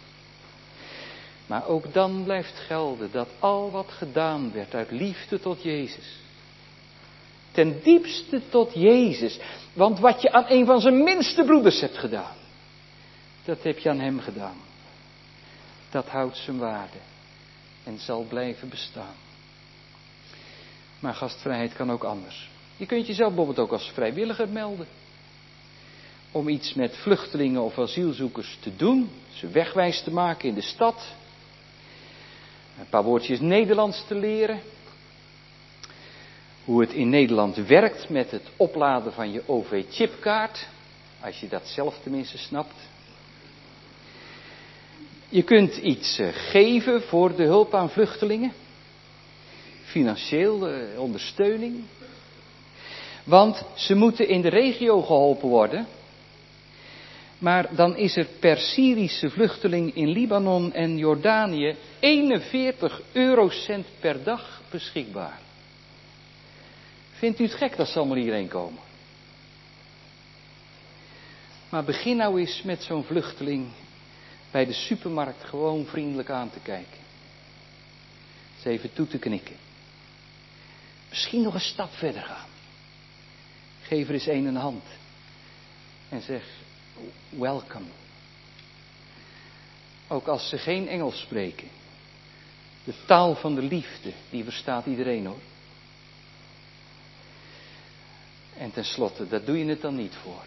Maar ook dan blijft gelden dat al wat gedaan werd uit liefde tot Jezus. Ten diepste tot Jezus. Want wat je aan een van zijn minste broeders hebt gedaan. Dat heb je aan hem gedaan. Dat houdt zijn waarde. En zal blijven bestaan. Maar gastvrijheid kan ook anders. Je kunt jezelf bijvoorbeeld ook als vrijwilliger melden. Om iets met vluchtelingen of asielzoekers te doen. Ze wegwijs te maken in de stad. Een paar woordjes Nederlands te leren. Hoe het in Nederland werkt met het opladen van je O V-chipkaart. Als je dat zelf tenminste snapt. Je kunt iets geven voor de hulp aan vluchtelingen. Financieel ondersteuning. Want ze moeten in de regio geholpen worden. Maar dan is er per Syrische vluchteling in Libanon en Jordanië eenenveertig eurocent per dag beschikbaar. Vindt u het gek dat ze allemaal hierheen komen? Maar begin nou eens met zo'n vluchteling bij de supermarkt gewoon vriendelijk aan te kijken. Eens even toe te knikken. Misschien nog een stap verder gaan. Geef er eens een een hand. En zeg, welcome. Ook als ze geen Engels spreken. De taal van de liefde, die verstaat iedereen hoor. En tenslotte, daar doe je het dan niet voor.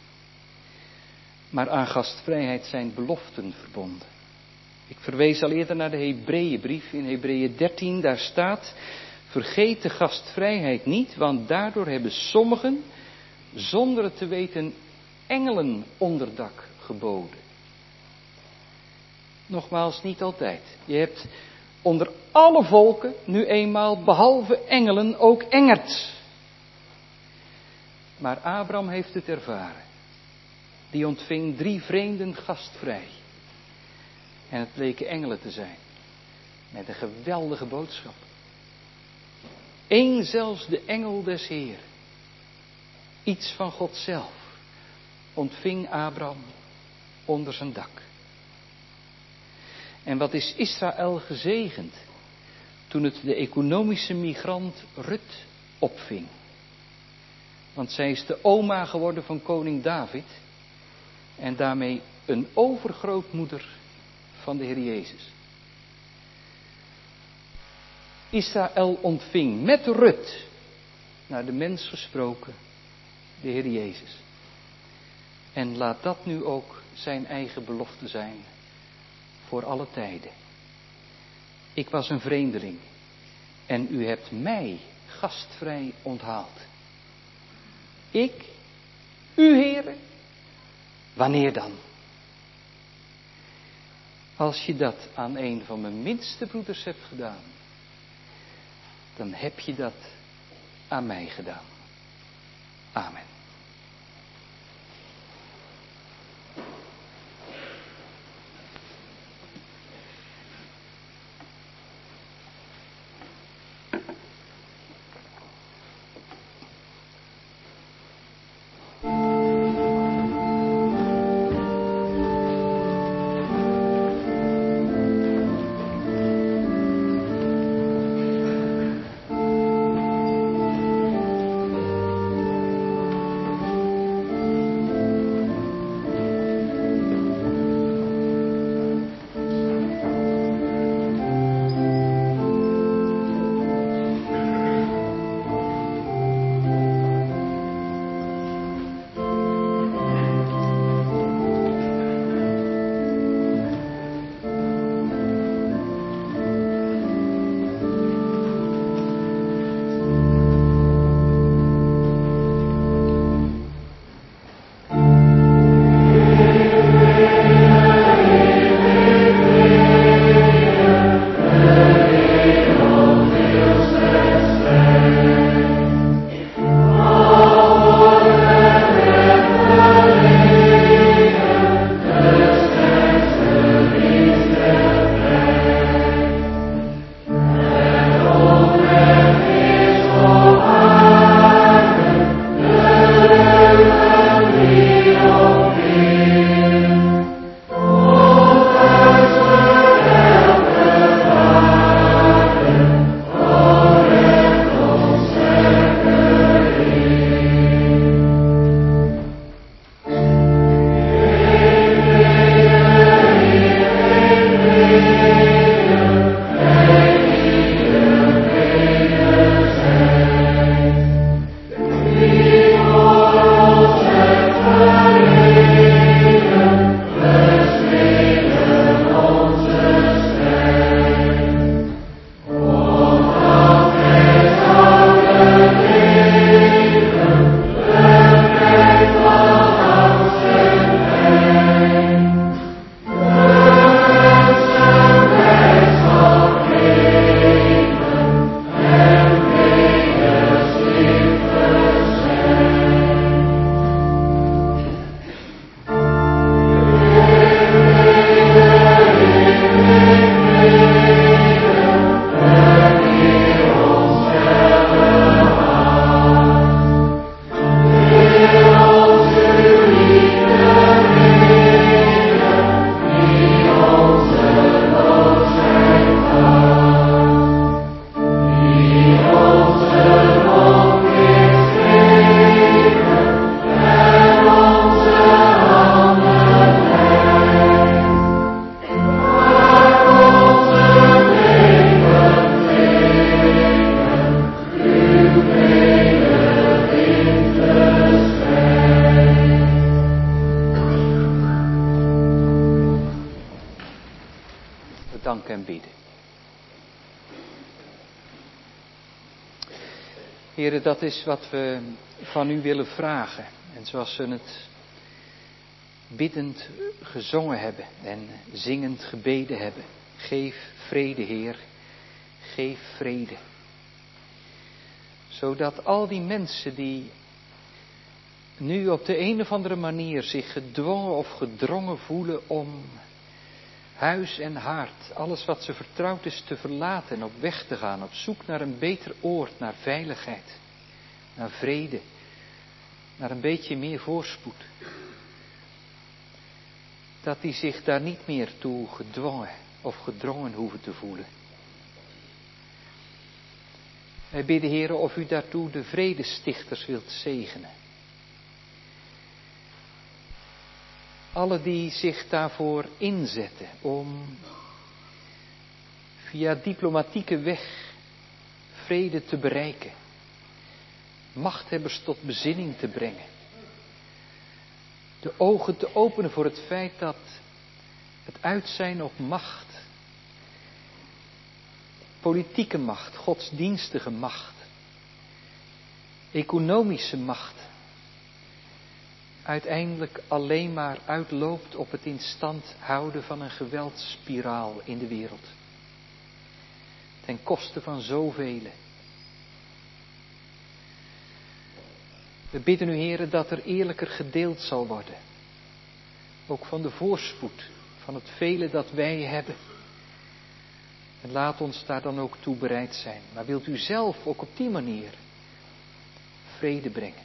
Maar aan gastvrijheid zijn beloften verbonden. Ik verwees al eerder naar de Hebreeënbrief. In Hebreeën dertien, daar staat: vergeet de gastvrijheid niet, want daardoor hebben sommigen, zonder het te weten, engelen onderdak geboden. Nogmaals, niet altijd. Je hebt onder alle volken nu eenmaal, behalve engelen, ook engerts. Maar Abraham heeft het ervaren. Die ontving drie vreemden gastvrij. En het bleken engelen te zijn. Met een geweldige boodschap. Eén zelfs de engel des Heeren. Iets van God zelf. Ontving Abraham onder zijn dak. En wat is Israël gezegend. Toen het de economische migrant Rut opving. Want zij is de oma geworden van koning David. En daarmee een overgrootmoeder van de Heer Jezus. Israël ontving met Rut, naar de mens gesproken, de Heer Jezus. En laat dat nu ook zijn eigen belofte zijn voor alle tijden. Ik was een vreemdeling en u hebt mij gastvrij onthaald. Ik, u Heere, wanneer dan? Als je dat aan een van mijn minste broeders hebt gedaan, dan heb je dat aan mij gedaan. Amen. danken en bidden. Heren, dat is wat we van u willen vragen. En zoals we het biddend gezongen hebben en zingend gebeden hebben. Geef vrede, Heer. Geef vrede. Zodat al die mensen die nu op de een of andere manier zich gedwongen of gedrongen voelen om huis en haard, alles wat ze vertrouwd is, te verlaten en op weg te gaan, op zoek naar een beter oord, naar veiligheid, naar vrede, naar een beetje meer voorspoed. Dat die zich daar niet meer toe gedwongen of gedrongen hoeven te voelen. Wij bidden, Heere, of u daartoe de vredestichters wilt zegenen. Alle die zich daarvoor inzetten om via diplomatieke weg vrede te bereiken. Machthebbers tot bezinning te brengen. de ogen te openen voor het feit dat het uit zijn op macht, politieke macht, godsdienstige macht, economische macht, uiteindelijk alleen maar uitloopt op het in stand houden van een geweldsspiraal in de wereld. Ten koste van zoveel. We bidden u, Heere, dat er eerlijker gedeeld zal worden. Ook van de voorspoed, van het vele dat wij hebben. En laat ons daar dan ook toe bereid zijn. Maar wilt u zelf ook op die manier vrede brengen.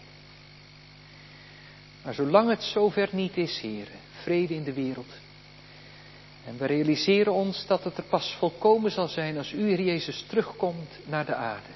Maar zolang het zover niet is, Heere, vrede in de wereld. En we realiseren ons dat het er pas volkomen zal zijn als u, Heer Jezus, terugkomt naar de aarde.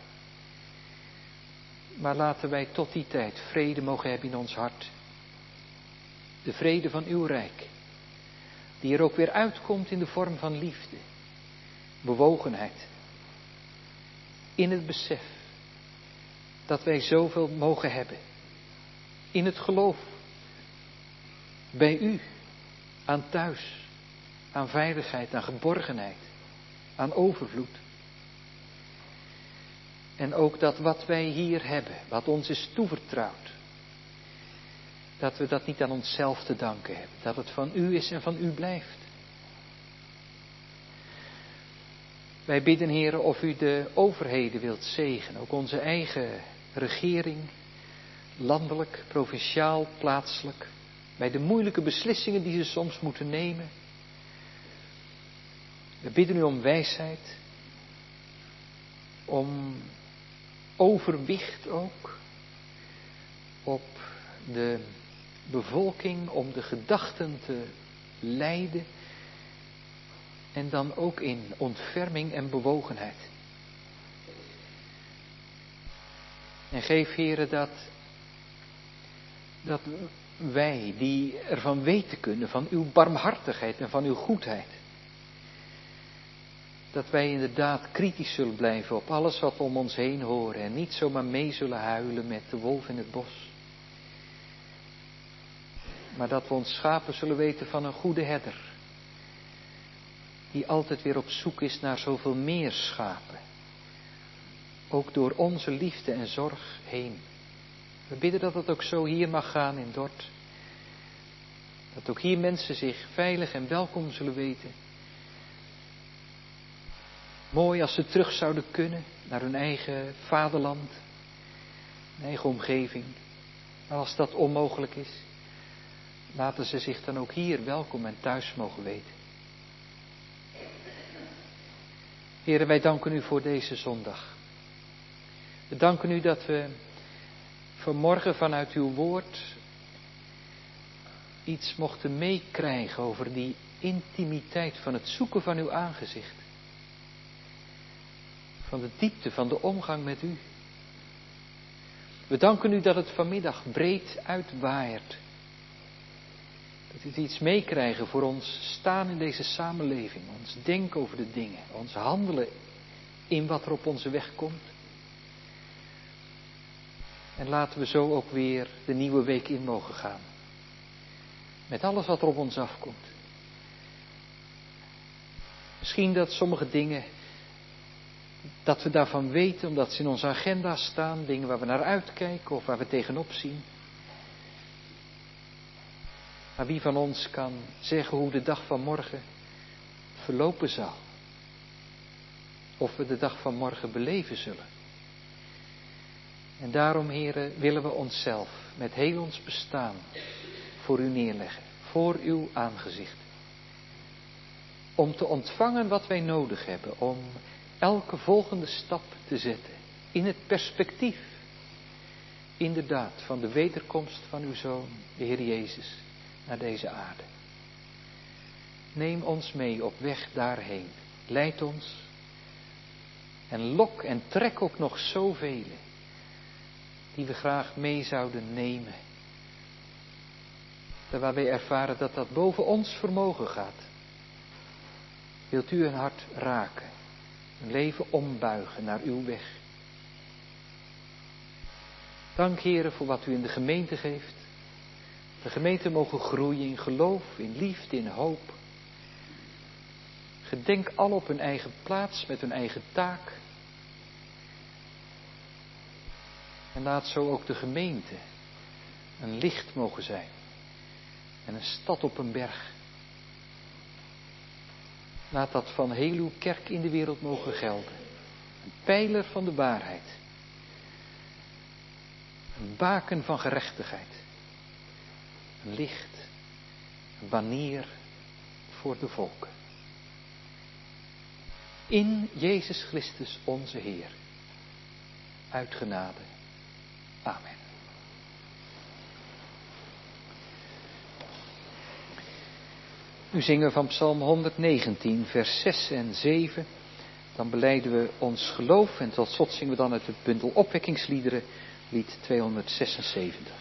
Maar laten wij tot die tijd vrede mogen hebben in ons hart. De vrede van uw rijk. Die er ook weer uitkomt in de vorm van liefde. Bewogenheid. In het besef dat wij zoveel mogen hebben. In het geloof. Bij u. Aan thuis. Aan veiligheid. Aan geborgenheid. Aan overvloed. En ook dat wat wij hier hebben, wat ons is toevertrouwd, dat we dat niet aan onszelf te danken hebben. Dat het van u is en van u blijft. Wij bidden, Heere, of u de overheden wilt zegenen. Ook onze eigen regering, landelijk, provinciaal, plaatselijk. Bij de moeilijke beslissingen die ze soms moeten nemen. We bidden u om wijsheid. Om overwicht ook. Op de bevolking, om de gedachten te leiden. En dan ook in ontferming en bewogenheid. En geef, Heere, dat, dat wij die ervan weten kunnen, van uw barmhartigheid en van uw goedheid. Dat wij inderdaad kritisch zullen blijven op alles wat we om ons heen horen. En niet zomaar mee zullen huilen met de wolf in het bos. Maar dat we ons schapen zullen weten van een goede herder. Die altijd weer op zoek is naar zoveel meer schapen. Ook door onze liefde en zorg heen. We bidden dat het ook zo hier mag gaan in Dort. Dat ook hier mensen zich veilig en welkom zullen weten. Mooi als ze terug zouden kunnen naar hun eigen vaderland, hun eigen omgeving. Maar als dat onmogelijk is, laten ze zich dan ook hier welkom en thuis mogen weten. Heren, wij danken u voor deze zondag. We danken u dat we vanmorgen vanuit uw woord iets mochten meekrijgen over die intimiteit van het zoeken van uw aangezicht. Van de diepte van de omgang met u. We danken u dat het vanmiddag breed uitwaait. Dat we iets meekrijgen voor ons staan in deze samenleving. Ons denken over de dingen. Ons handelen in wat er op onze weg komt. En laten we zo ook weer de nieuwe week in mogen gaan. Met alles wat er op ons afkomt. Misschien dat sommige dingen, dat we daarvan weten omdat ze in onze agenda staan. Dingen waar we naar uitkijken of waar we tegenop zien. Maar wie van ons kan zeggen hoe de dag van morgen verlopen zal? Of we de dag van morgen beleven zullen? En daarom, heren, willen we onszelf met heel ons bestaan voor u neerleggen. Voor uw aangezicht. Om te ontvangen wat wij nodig hebben. Om elke volgende stap te zetten. In het perspectief. Inderdaad, van de wederkomst van uw Zoon, de Heer Jezus, naar deze aarde. Neem ons mee op weg daarheen. Leid ons. En lok en trek ook nog zoveel die we graag mee zouden nemen. Terwijl wij ervaren dat dat boven ons vermogen gaat. Wilt u een hart raken. Een leven ombuigen naar uw weg. Dank, Heere, voor wat u in de gemeente geeft. De gemeente mogen groeien in geloof, in liefde, in hoop. Gedenk al op hun eigen plaats, met hun eigen taak. En laat zo ook de gemeente een licht mogen zijn. En een stad op een berg. Laat dat van heel uw kerk in de wereld mogen gelden. Een pijler van de waarheid. Een baken van gerechtigheid. Een licht. Een banier voor de volken. In Jezus Christus onze Heer. Uit genade. Amen. Nu zingen we van Psalm hondertnegentien, vers zes en zeven. Dan belijden we ons geloof en tot slot zingen we dan uit het bundel opwekkingsliederen, lied tweehonderdzesenzeventig.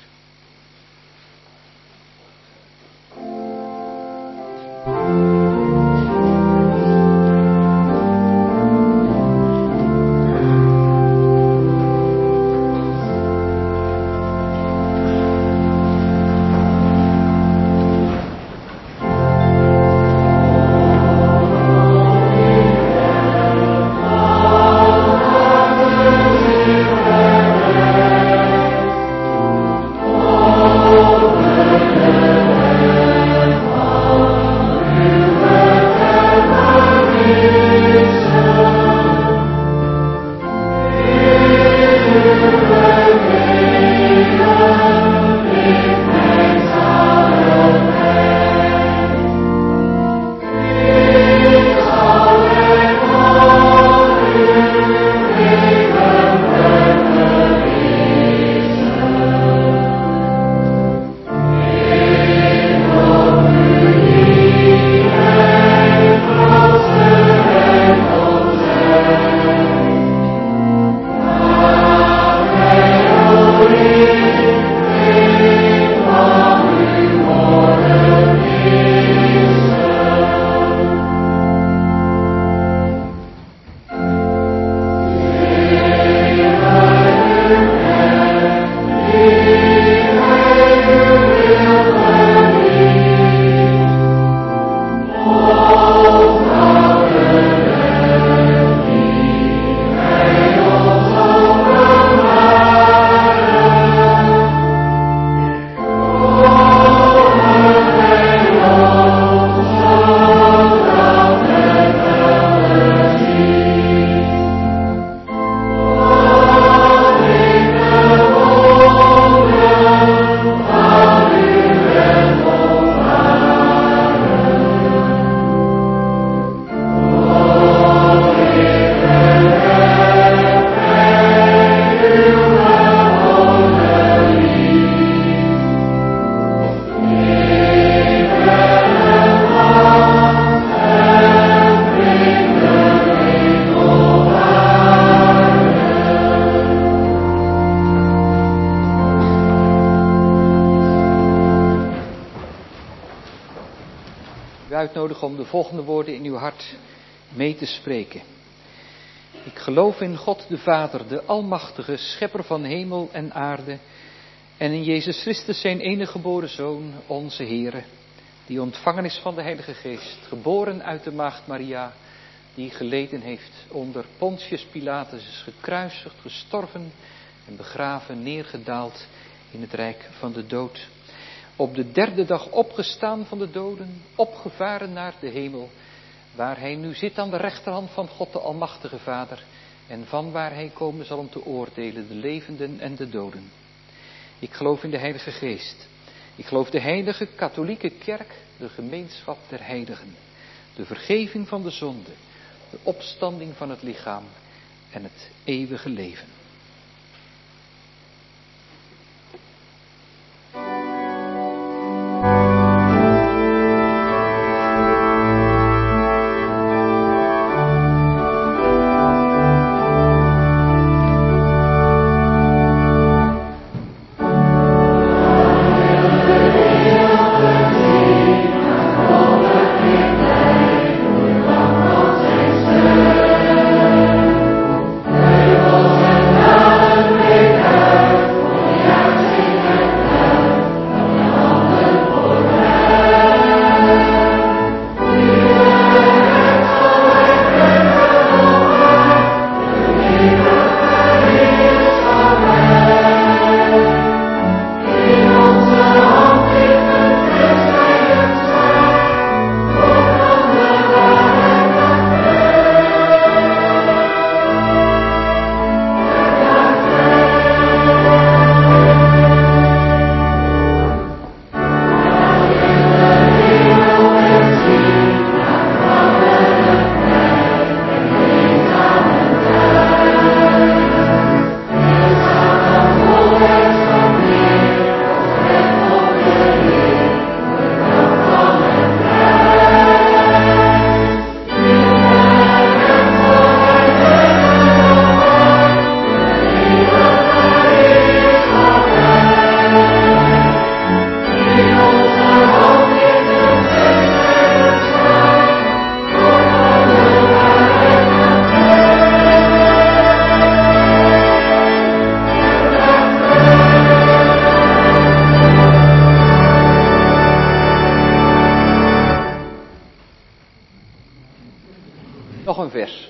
Uitnodigen om de volgende woorden in uw hart mee te spreken. Ik geloof in God de Vader, de Almachtige, Schepper van hemel en aarde, en in Jezus Christus zijn enige geboren Zoon, onze Heere, die ontvangen is van de Heilige Geest, geboren uit de Maagd Maria, die geleden heeft onder Pontius Pilatus, is gekruisigd, gestorven en begraven, neergedaald in het rijk van de dood. Op de derde dag opgestaan van de doden, opgevaren naar de hemel, waar hij nu zit aan de rechterhand van God de Almachtige Vader, en van waar hij komen zal om te oordelen de levenden en de doden. Ik geloof in de Heilige Geest. Ik geloof de heilige katholieke kerk, de gemeenschap der heiligen, de vergeving van de zonde, de opstanding van het lichaam en het eeuwige leven. Hij was Nog een vers.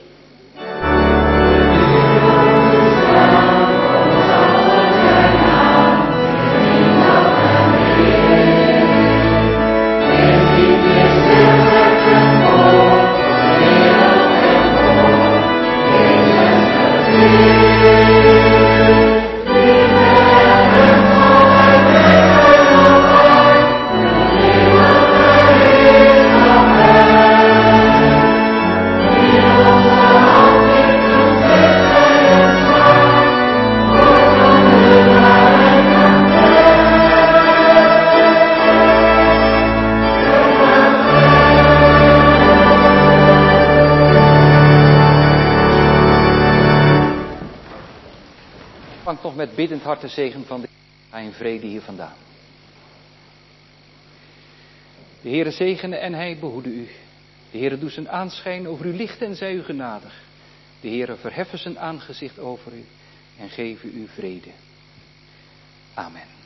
Nog met biddend hart de zegen van de Heer en vrede hier vandaan. De Heere zegene en hij behoede u. De Heere doet zijn aanschijn over u lichten en zij u genadig. De Heere verheffen zijn aangezicht over u en geven u vrede. Amen.